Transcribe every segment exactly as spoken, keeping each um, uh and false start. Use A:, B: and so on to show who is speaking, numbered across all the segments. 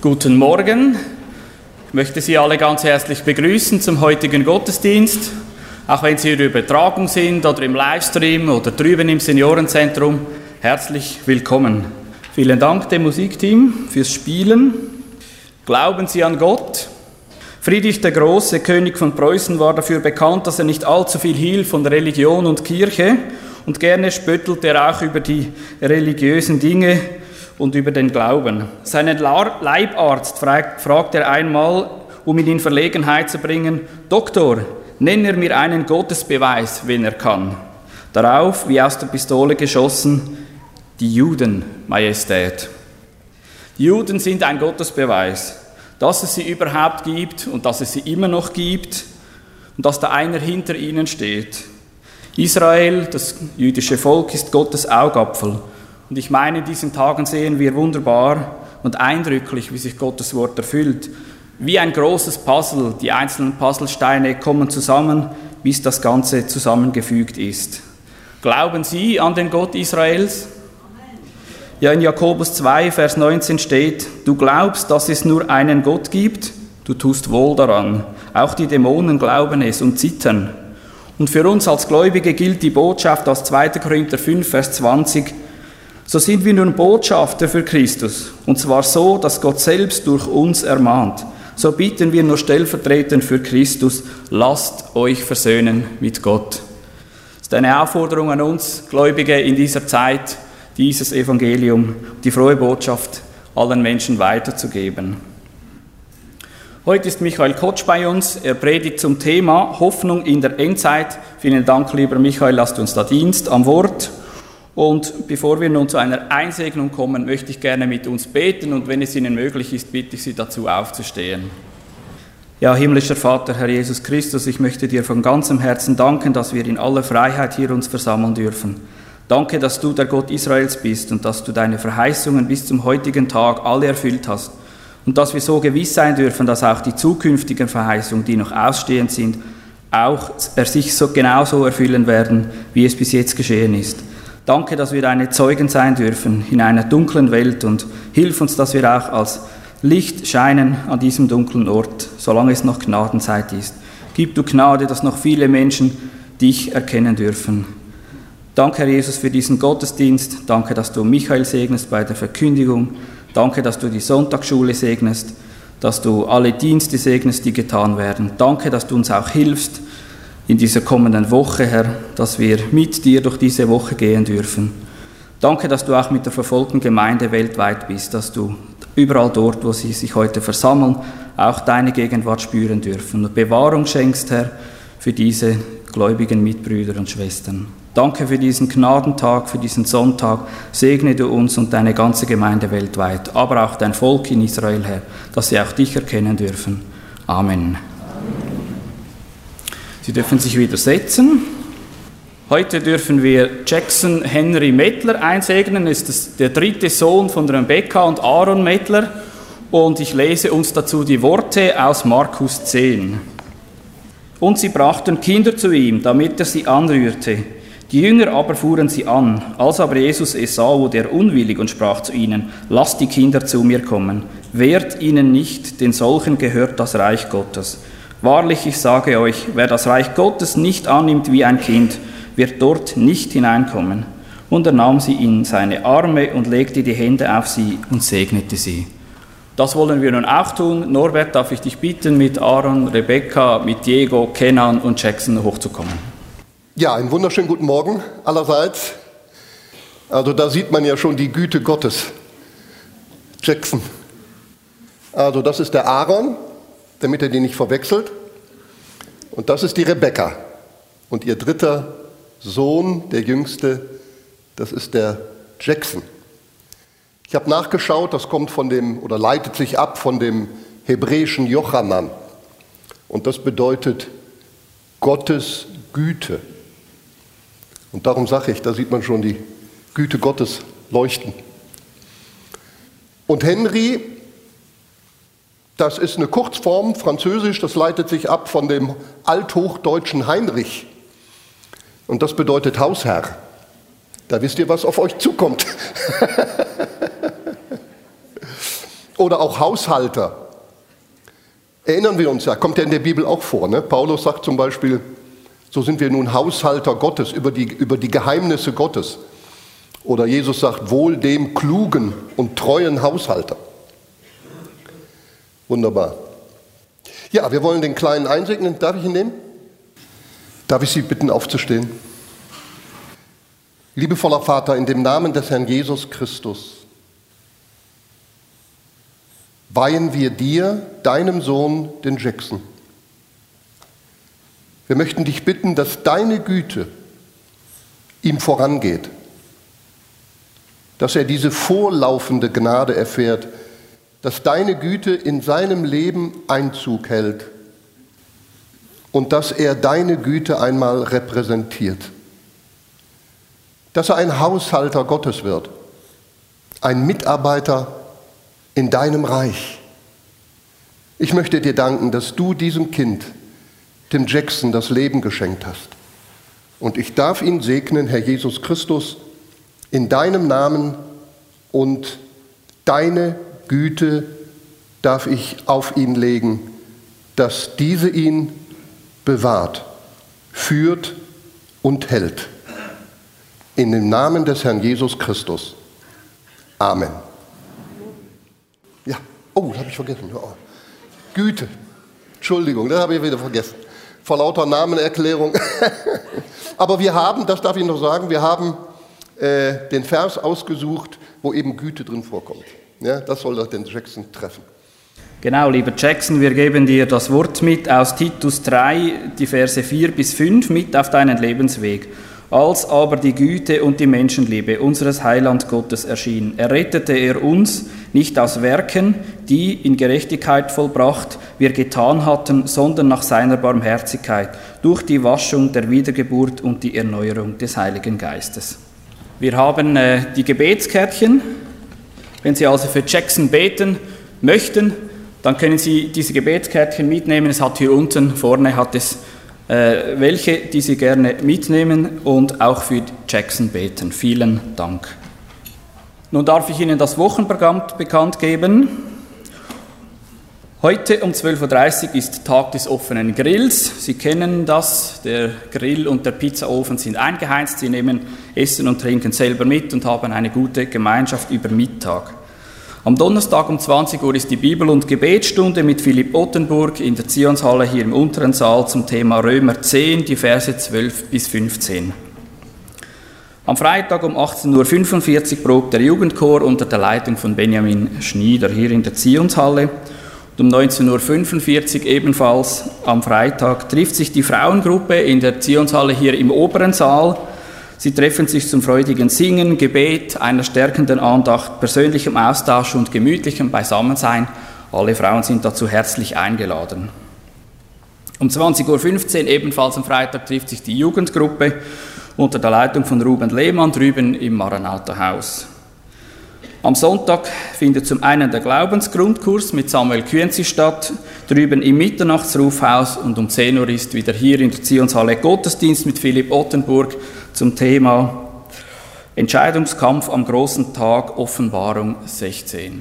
A: Guten Morgen. Ich möchte Sie alle ganz herzlich begrüßen zum heutigen Gottesdienst. Auch wenn Sie in der Übertragung sind oder im Livestream oder drüben im Seniorenzentrum, herzlich willkommen. Vielen Dank dem Musikteam fürs Spielen. Glauben Sie an Gott? Friedrich der Große, König von Preußen, war dafür bekannt, dass er nicht allzu viel hielt von Religion und Kirche, und gerne spöttelte er auch über die religiösen Dinge und über den Glauben. Seinen Leibarzt fragte er einmal, um ihn in Verlegenheit zu bringen: Doktor, nenne er mir einen Gottesbeweis, wenn er kann. Darauf, wie aus der Pistole geschossen: die Juden, Majestät. Die Juden sind ein Gottesbeweis, dass es sie überhaupt gibt und dass es sie immer noch gibt und dass da einer hinter ihnen steht. Israel, das jüdische Volk, ist Gottes Augapfel. Und ich meine, in diesen Tagen sehen wir wunderbar und eindrücklich, wie sich Gottes Wort erfüllt. Wie ein großes Puzzle, die einzelnen Puzzlesteine kommen zusammen, bis das Ganze zusammengefügt ist. Glauben Sie an den Gott Israels? Ja, in Jakobus zwei, Vers neunzehn steht: Du glaubst, dass es nur einen Gott gibt? Du tust wohl daran. Auch die Dämonen glauben es und zittern. Und für uns als Gläubige gilt die Botschaft aus zweiter Korinther fünf, Vers zwanzig: So sind wir nun Botschafter für Christus, und zwar so, dass Gott selbst durch uns ermahnt. So bitten wir nur stellvertretend für Christus: Lasst euch versöhnen mit Gott. Das ist eine Aufforderung an uns Gläubige in dieser Zeit, dieses Evangelium, die frohe Botschaft allen Menschen weiterzugeben. Heute ist Michael Kotsch bei uns. Er predigt zum Thema Hoffnung in der Endzeit. Vielen Dank, lieber Michael, lasst uns da Dienst am Wort. Und bevor wir nun zu einer Einsegnung kommen, möchte ich gerne mit uns beten, und wenn es Ihnen möglich ist, bitte ich Sie dazu aufzustehen. Ja, himmlischer Vater, Herr Jesus Christus, ich möchte dir von ganzem Herzen danken, dass wir in aller Freiheit hier uns versammeln dürfen. Danke, dass du der Gott Israels bist und dass du deine Verheißungen bis zum heutigen Tag alle erfüllt hast und dass wir so gewiss sein dürfen, dass auch die zukünftigen Verheißungen, die noch ausstehend sind, auch sich so genauso erfüllen werden, wie es bis jetzt geschehen ist. Danke, dass wir deine Zeugen sein dürfen in einer dunklen Welt, und hilf uns, dass wir auch als Licht scheinen an diesem dunklen Ort, solange es noch Gnadenzeit ist. Gib du Gnade, dass noch viele Menschen dich erkennen dürfen. Danke, Herr Jesus, für diesen Gottesdienst. Danke, dass du Michael segnest bei der Verkündigung. Danke, dass du die Sonntagsschule segnest, dass du alle Dienste segnest, die getan werden. Danke, dass du uns auch hilfst in dieser kommenden Woche, Herr, dass wir mit dir durch diese Woche gehen dürfen. Danke, dass du auch mit der verfolgten Gemeinde weltweit bist, dass du überall dort, wo sie sich heute versammeln, auch deine Gegenwart spüren dürfen. Und Bewahrung schenkst, Herr, für diese gläubigen Mitbrüder und Schwestern. Danke für diesen Gnadentag, für diesen Sonntag. Segne du uns und deine ganze Gemeinde weltweit, aber auch dein Volk in Israel, Herr, dass sie auch dich erkennen dürfen. Amen. Sie dürfen sich wieder setzen. Heute dürfen wir Jackson Henry Mettler einsegnen. Er ist der dritte Sohn von Rebecca und Aaron Mettler. Und ich lese uns dazu die Worte aus Markus zehn. Und sie brachten Kinder zu ihm, damit er sie anrührte. Die Jünger aber fuhren sie an. Als aber Jesus es sah, wurde er unwillig und sprach zu ihnen: Lasst die Kinder zu mir kommen. Wehrt ihnen nicht, denn solchen gehört das Reich Gottes. Wahrlich, ich sage euch, wer das Reich Gottes nicht annimmt wie ein Kind, wird dort nicht hineinkommen. Und er nahm sie in seine Arme und legte die Hände auf sie und segnete sie. Das wollen wir nun auch tun. Norbert, darf ich dich bitten, mit Aaron, Rebecca, mit Diego, Kenan und Jackson hochzukommen.
B: Ja, einen wunderschönen guten Morgen allerseits. Also da sieht man ja schon die Güte Gottes. Jackson. Also das ist der Aaron, damit ihr den nicht verwechselt. Und das ist die Rebecca. Und ihr dritter Sohn, der jüngste, das ist der Jackson. Ich habe nachgeschaut, das kommt von dem, oder leitet sich ab von dem hebräischen Jochanan. Und das bedeutet Gottes Güte. Und darum sage ich, da sieht man schon die Güte Gottes leuchten. Und Henry, das ist eine Kurzform, französisch, das leitet sich ab von dem althochdeutschen Heinrich. Und das bedeutet Hausherr. Da wisst ihr, was auf euch zukommt. oder auch Haushalter. Erinnern wir uns ja, kommt ja in der Bibel auch vor. Ne? Paulus sagt zum Beispiel, so sind wir nun Haushalter Gottes, über die, über die Geheimnisse Gottes. Oder Jesus sagt, wohl dem klugen und treuen Haushalter. Wunderbar. Ja, wir wollen den Kleinen einsegnen. Darf ich ihn nehmen? Darf ich Sie bitten, aufzustehen? Liebevoller Vater, in dem Namen des Herrn Jesus Christus weihen wir dir, deinem Sohn, den Jackson. Wir möchten dich bitten, dass deine Güte ihm vorangeht, dass er diese vorlaufende Gnade erfährt, dass deine Güte in seinem Leben Einzug hält und dass er deine Güte einmal repräsentiert. Dass er ein Haushalter Gottes wird, ein Mitarbeiter in deinem Reich. Ich möchte dir danken, dass du diesem Kind, dem Jackson, das Leben geschenkt hast. Und ich darf ihn segnen, Herr Jesus Christus, in deinem Namen, und deine Güte darf ich auf ihn legen, dass diese ihn bewahrt, führt und hält. In dem Namen des Herrn Jesus Christus. Amen. Ja, oh, das habe ich vergessen. Oh. Güte. Entschuldigung, das habe ich wieder vergessen. Vor lauter Namenerklärung. Aber wir haben, das darf ich noch sagen, wir haben äh, den Vers ausgesucht, wo eben Güte drin vorkommt. Ja, das soll doch den Jackson treffen.
A: Genau, lieber Jackson, wir geben dir das Wort mit aus Titus drei, die Verse vier bis fünf, mit auf deinen Lebensweg. Als aber die Güte und die Menschenliebe unseres Heiland Gottes erschien, errettete er uns nicht aus Werken, die in Gerechtigkeit vollbracht wir getan hatten, sondern nach seiner Barmherzigkeit, durch die Waschung der Wiedergeburt und die Erneuerung des Heiligen Geistes. Wir haben äh, die Gebetskärtchen. Wenn Sie also für Jackson beten möchten, dann können Sie diese Gebetskärtchen mitnehmen. Es hat hier unten vorne hat es Äh, welche, die Sie gerne mitnehmen und auch für Jackson beten. Vielen Dank. Nun darf ich Ihnen das Wochenprogramm bekannt geben. Heute um zwölf Uhr dreißig ist Tag des offenen Grills. Sie kennen das, der Grill und der Pizzaofen sind eingeheizt. Sie nehmen Essen und Trinken selber mit und haben eine gute Gemeinschaft über Mittag. Am Donnerstag um zwanzig Uhr ist die Bibel- und Gebetsstunde mit Philipp Ottenburg in der Zionshalle hier im unteren Saal zum Thema Römer zehn, die Verse zwölf bis fünfzehn. Am Freitag um achtzehn Uhr fünfundvierzig probt der Jugendchor unter der Leitung von Benjamin Schnieder hier in der Zionshalle. Und um neunzehn Uhr fünfundvierzig ebenfalls am Freitag trifft sich die Frauengruppe in der Zionshalle hier im oberen Saal. Sie treffen sich zum freudigen Singen, Gebet, einer stärkenden Andacht, persönlichem Austausch und gemütlichem Beisammensein. Alle Frauen sind dazu herzlich eingeladen. Um zwanzig Uhr fünfzehn ebenfalls am Freitag trifft sich die Jugendgruppe unter der Leitung von Ruben Lehmann drüben im Maranatha-Haus. Am Sonntag findet zum einen der Glaubensgrundkurs mit Samuel Künzi statt, drüben im Mitternachtsrufhaus, und um zehn Uhr ist wieder hier in der Zionshalle Gottesdienst mit Philipp Ottenburg zum Thema Entscheidungskampf am großen Tag, Offenbarung sechzehn.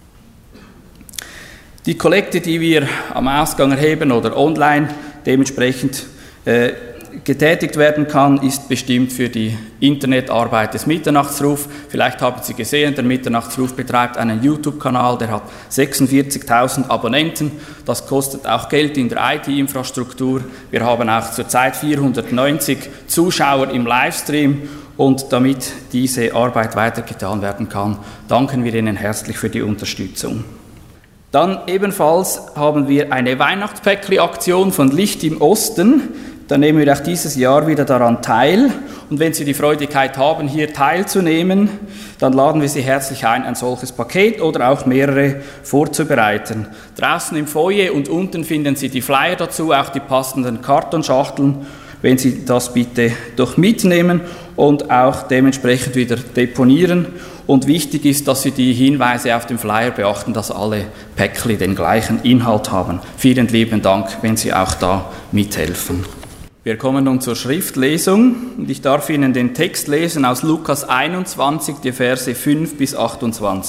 A: Die Kollekte, die wir am Ausgang erheben oder online dementsprechend äh, getätigt werden kann, ist bestimmt für die Internetarbeit des Mitternachtsruf. Vielleicht haben Sie gesehen, der Mitternachtsruf betreibt einen YouTube-Kanal, der hat sechsundvierzigtausend Abonnenten. Das kostet auch Geld in der I T-Infrastruktur. Wir haben auch zurzeit vierhundertneunzig Zuschauer im Livestream, und damit diese Arbeit weitergetan werden kann, danken wir Ihnen herzlich für die Unterstützung. Dann ebenfalls haben wir eine Weihnachtspäckli-Aktion von Licht im Osten. Da nehmen wir auch dieses Jahr wieder daran teil. Und wenn Sie die Freudigkeit haben, hier teilzunehmen, dann laden wir Sie herzlich ein, ein solches Paket oder auch mehrere vorzubereiten. Draußen im Foyer und unten finden Sie die Flyer dazu, auch die passenden Kartonschachteln, wenn Sie das bitte doch mitnehmen und auch dementsprechend wieder deponieren. Und wichtig ist, dass Sie die Hinweise auf dem Flyer beachten, dass alle Päckli den gleichen Inhalt haben. Vielen lieben Dank, wenn Sie auch da mithelfen. Wir kommen nun zur Schriftlesung, und ich darf Ihnen den Text lesen aus Lukas einundzwanzig, die Verse fünf bis achtundzwanzig.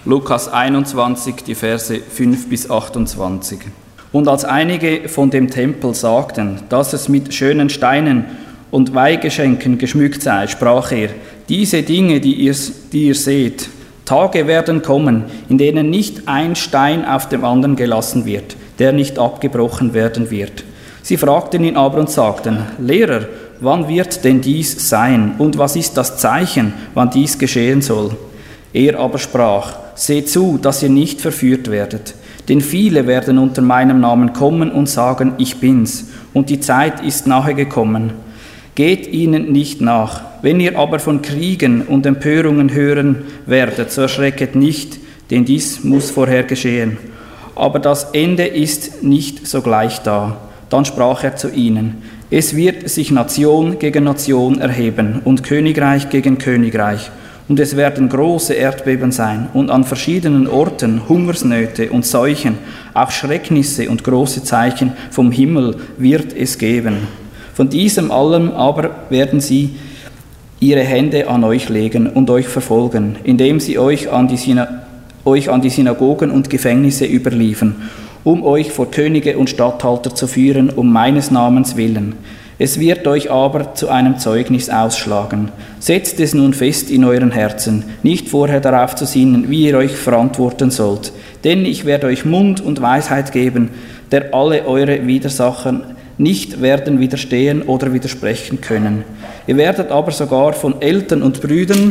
A: Lukas einundzwanzig, die Verse fünf bis achtundzwanzig. Und als einige von dem Tempel sagten, dass es mit schönen Steinen und Weihgeschenken geschmückt sei, sprach er, diese Dinge, die ihr, die ihr seht, Tage werden kommen, in denen nicht ein Stein auf dem anderen gelassen wird, der nicht abgebrochen werden wird. Sie fragten ihn aber und sagten, Lehrer, wann wird denn dies sein und was ist das Zeichen, wann dies geschehen soll? Er aber sprach, seht zu, dass ihr nicht verführt werdet, denn viele werden unter meinem Namen kommen und sagen, ich bin's, und die Zeit ist nahe gekommen. Geht ihnen nicht nach. Wenn ihr aber von Kriegen und Empörungen hören werdet, so erschrecket nicht, denn dies muss vorher geschehen. Aber das Ende ist nicht sogleich da. Dann sprach er zu ihnen, es wird sich Nation gegen Nation erheben und Königreich gegen Königreich. Und es werden große Erdbeben sein und an verschiedenen Orten Hungersnöte und Seuchen, auch Schrecknisse und große Zeichen vom Himmel wird es geben. Von diesem allem aber werden sie ihre Hände an euch legen und euch verfolgen, indem sie euch an die, Syna- euch an die Synagogen und Gefängnisse überliefern, um euch vor Könige und Statthalter zu führen, um meines Namens willen. Es wird euch aber zu einem Zeugnis ausschlagen. Setzt es nun fest in euren Herzen, nicht vorher darauf zu sinnen, wie ihr euch verantworten sollt. Denn ich werde euch Mund und Weisheit geben, der alle eure Widersacher nicht werden widerstehen oder widersprechen können. Ihr werdet aber sogar von Eltern und Brüdern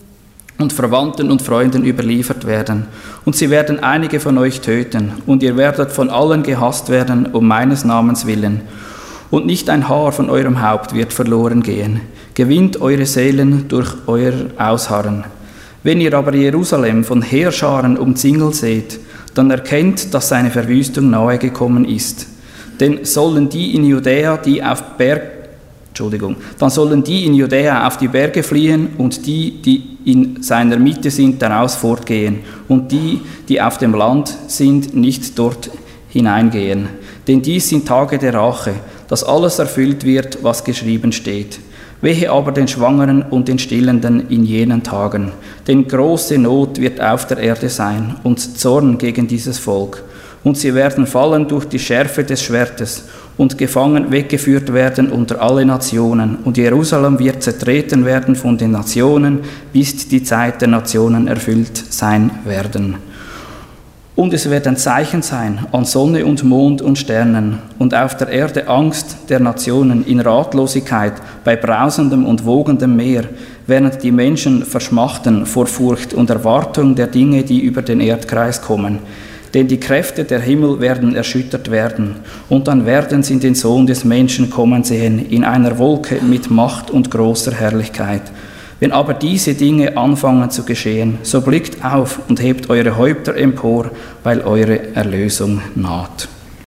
A: und Verwandten und Freunden überliefert werden. Und sie werden einige von euch töten. Und ihr werdet von allen gehasst werden, um meines Namens willen. Und nicht ein Haar von eurem Haupt wird verloren gehen. Gewinnt eure Seelen durch euer Ausharren. Wenn ihr aber Jerusalem von Heerscharen umzingelt seht, dann erkennt, dass seine Verwüstung nahe gekommen ist. Denn sollen die in Judäa, die auf Berg, Entschuldigung, dann sollen die in Judäa auf die Berge fliehen und die, die in seiner Mitte sind, daraus fortgehen und die, die auf dem Land sind, nicht dort hineingehen. Denn dies sind Tage der Rache, dass alles erfüllt wird, was geschrieben steht. Wehe aber den Schwangeren und den Stillenden in jenen Tagen, denn große Not wird auf der Erde sein und Zorn gegen dieses Volk. Und sie werden fallen durch die Schärfe des Schwertes und gefangen weggeführt werden unter alle Nationen. Und Jerusalem wird zertreten werden von den Nationen, bis die Zeit der Nationen erfüllt sein werden. Und es werden Zeichen sein an Sonne und Mond und Sternen und auf der Erde Angst der Nationen in Ratlosigkeit bei brausendem und wogendem Meer, während die Menschen verschmachten vor Furcht und Erwartung der Dinge, die über den Erdkreis kommen. Denn die Kräfte der Himmel werden erschüttert werden, und dann werden sie den Sohn des Menschen kommen sehen, in einer Wolke mit Macht und großer Herrlichkeit. Wenn aber diese Dinge anfangen zu geschehen, so blickt auf und hebt eure Häupter empor, weil eure Erlösung naht.